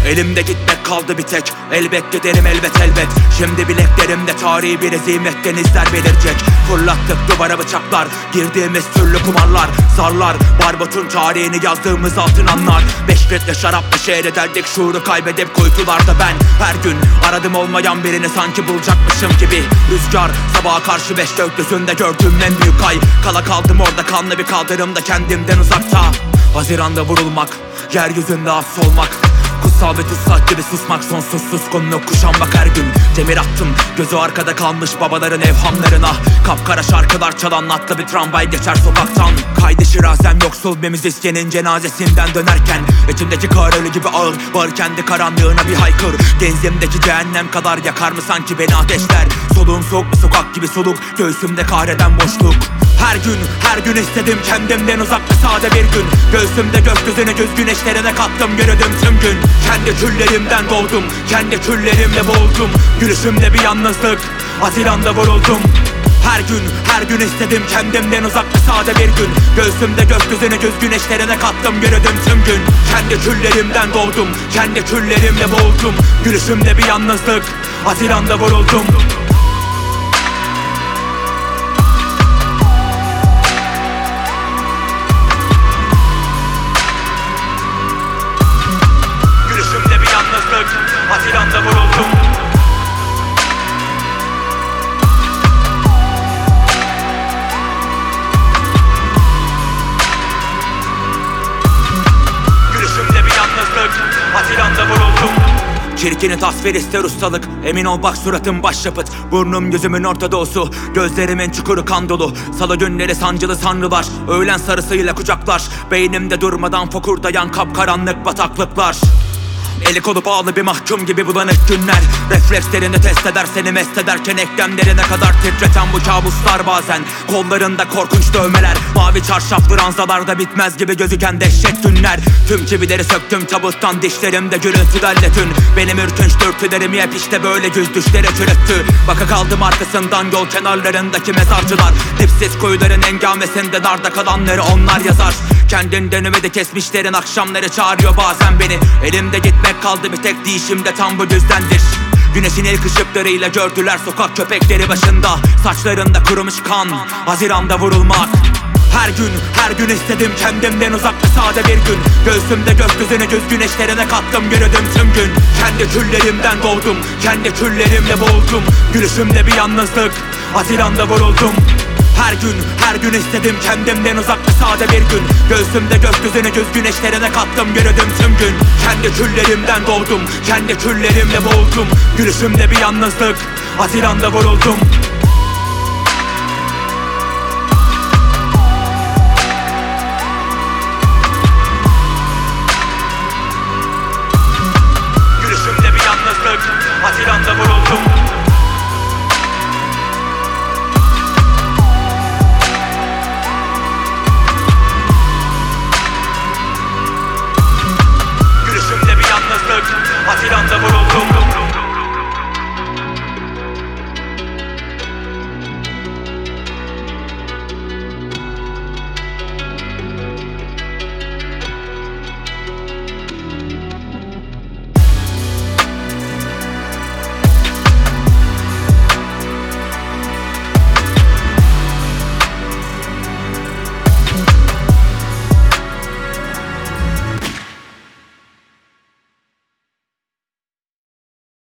Elimde gitmek kaldı bir tek. Elbet giderim elbet elbet. Şimdi bileklerimde tarihi bir hezimetten izler belirecek. Fırlattık duvara bıçaklar, girdiğimiz türlü kumarlar, zarlar, barbutun tarihini yazdığımız altın anlar. 5 litre şarapla seyrederdik şuuru kaybedip kuytularda ben. Her gün aradım olmayan birini sanki bulacakmışım gibi. Rüzgar sabaha karşı 5 gökyüzünde gördüğüm en büyük ay. Kala kaldım orada kanlı bir kaldırımda kendimden uzakta. Haziranda vurulmak, yeryüzünde hapsolmak, kutsal ve tutsak gibi susmak, sonsuz suskunluk kuşanmak her gün. Demir attım gözü arkada kalmış babaların evhamlarına. Kapkara şarkılar çalan atlı bir tramvay geçer sokaktan. Kaydı şirazem yoksul bir müzisyenin cenazesinden dönerken. İçimdeki kar ölü gibi ağır, bağır kendi karanlığına bir haykır. Genzimdeki cehennem kadar yakar mı sanki beni ateşler. Soluğum soğuk bir sokak gibi soluk, göğsümde kahreden boşluk. Her gün istedim kendimden uzakta sade bir gün. Göğsümde gökyüzüne göz güneşlerine kattım yürüdüm tüm gün. Kendi küllerimden doğdum, kendi küllerimle boğuldum. Gülüşümde bir yalnızlık, Haziran'da vuruldum. Her gün istedim kendimden uzakta sade bir gün. Göğsümde gökyüzüne göz güneşlerine kattım yürüdüm tüm gün. Kendi küllerimden doğdum, kendi küllerimle boğuldum. Gülüşümde bir yalnızlık, Haziran'da vuruldum. Haziran'da vuruldum. Gülüşümde bir yalnızlık, Haziran'da vuruldum. Çirkini tasvir ister ustalık, emin ol bak suratım başyapıt. Burnum gözümün Orta Doğusu, gözlerimin çukuru kan dolu. Salı günleri sancılı sanrılar, öğlen sarısıyla kucaklar. Beynimde durmadan fokurdayan kapkaranlık bataklıklar. Eli kolu bağlı bir mahkum gibi bulanık günler. Reflekslerini test eder seni mest ederken eklemlerine kadar titreten bu kabuslar bazen. Kollarında korkunç dövmeler, mavi çarşaflı ranzalarda bitmez gibi gözüken dehşet günler. Tüm çivileri söktüm tabuttan, dişlerimde gürültülerle tün. Benim ürkünç dürtülerimi hep işte böyle güz düşlere çürüttü. Baka kaldım arkasından yol kenarlarındaki mezarcılar. Dipsiz kuyuların engamesinde darda kalanları onlar yazar. Kendinden ümidi kesmişlerin akşamları çağırıyor bazen beni. Elimde gitmek kaldı bir tek, değişimde tam bu yüzdendir. Güneşin ilk ışıklarıyla gördüler sokak köpekleri başında. Saçlarında kurumuş kan, Haziran'da vurulmak. Her gün istedim kendimden uzakta sade bir gün. Göğsümde gökyüzüne göz güneşlerine kattım yürüdüm tüm gün. Kendi küllerimden doğdum, kendi küllerimle boğuldum. Gülüşümde bir yalnızlık, Haziran'da vuruldum. Her gün istedim kendimden uzakta sade bir gün. Göğsümde gökyüzüne göz güneşlerine kattım yürüdüm tüm gün. Kendi küllerimden doğdum, kendi küllerimle boğuldum. Gülüşümde bir yalnızlık, Haziran'da vuruldum.